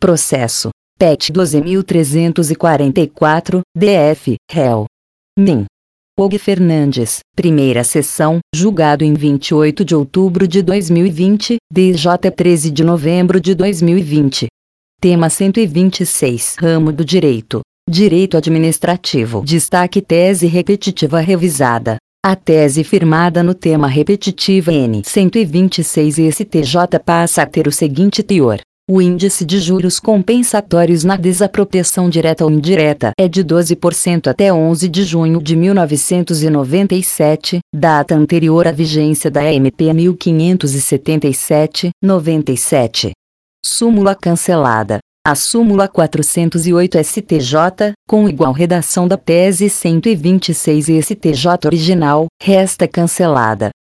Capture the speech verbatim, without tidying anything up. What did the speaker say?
Processo. P E T doze mil trezentos e quarenta e quatro, D F, réu. Min. Og Fernandes, primeira sessão, julgado em vinte e oito de outubro de dois mil e vinte, D J treze de novembro de dois mil e vinte. Tema cento e vinte e seis. Ramo do Direito. Direito Administrativo. Destaque tese repetitiva revisada. A tese firmada no tema repetitivo N cento e vinte e seis S T J passa a ter o seguinte teor. O índice de juros compensatórios na desapropriação direta ou indireta é de doze por cento até onze de junho de mil novecentos e noventa e sete, data anterior à vigência da M P mil quinhentos e setenta e sete, noventa e sete. Súmula cancelada. A súmula quatrocentos e oito S T J, com igual redação da tese cento e vinte e seis S T J original, resta cancelada.